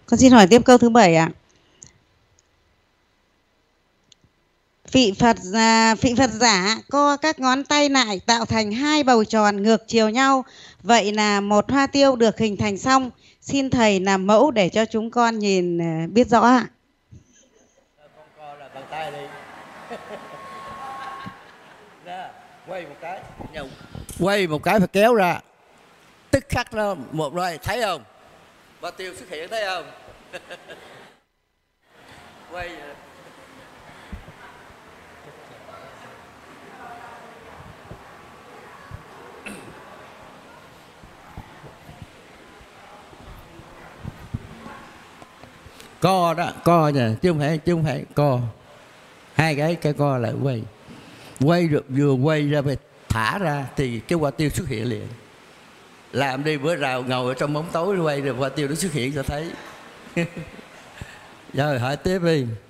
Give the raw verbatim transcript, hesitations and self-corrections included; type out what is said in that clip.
Con xin hỏi tiếp câu thứ bảy ạ. Vị Phật à, vị Phật giả co các ngón tay lại tạo thành hai bầu tròn ngược chiều nhau. Vậy là một hoa tiêu được hình thành xong. Xin thầy làm mẫu để cho chúng con nhìn à, biết rõ ạ. Con co là bằng tay đi. Ra, quay một cái, quay một cái phải kéo ra, tức khắc nó một rồi, thấy không? Hoa tiêu xuất hiện, thấy không? Quay co đó, co nha, chứ không phải chứ không phải co. Hai cái cái co lại quay, quay được vừa quay ra về thả ra thì cái hoa tiêu xuất hiện liền. Làm đi, bữa nào ngồi ở trong bóng tối quay rồi hoa tiêu nó xuất hiện cho thấy. Rồi hỏi tiếp đi.